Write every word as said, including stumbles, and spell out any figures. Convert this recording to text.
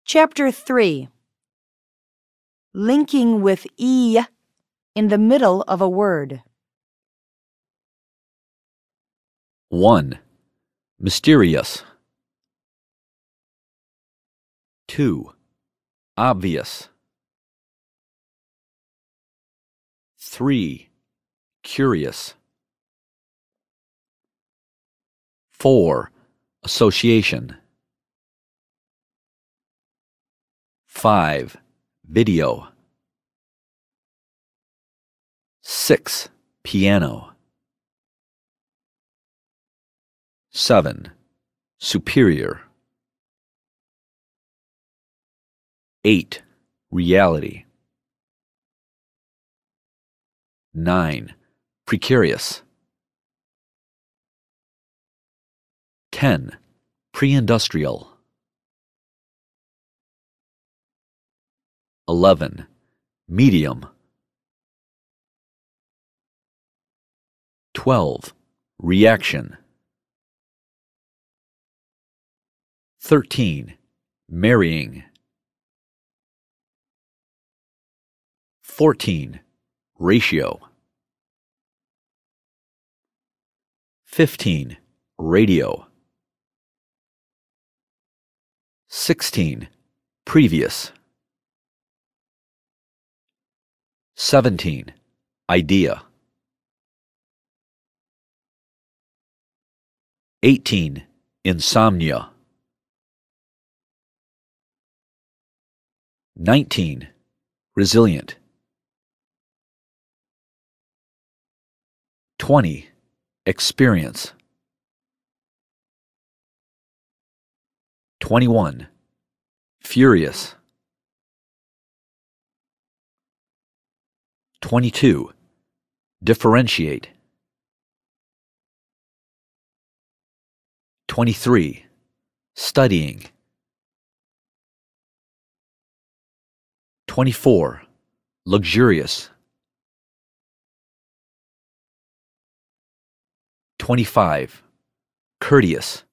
Chapter three. Linking with E in the middle of a word. one. Mysterious. two. Obvious. three. Curious. four. Association. five. Video. six. Piano. seven. Superior. eight. Reality. nine. Precarious. ten. Pre-industrial. eleven. Medium. twelve. Reaction. thirteen. Marrying. fourteen. Ratio. fifteen. Radio. sixteen. Previous. seventeen. Idea. eighteen. Insomnia. nineteen. Resilient. twenty. Experience. twenty-one. Furious. twenty-two. Differentiate. twenty-three. Studying. twenty-four. Luxurious. twenty-five. Courteous.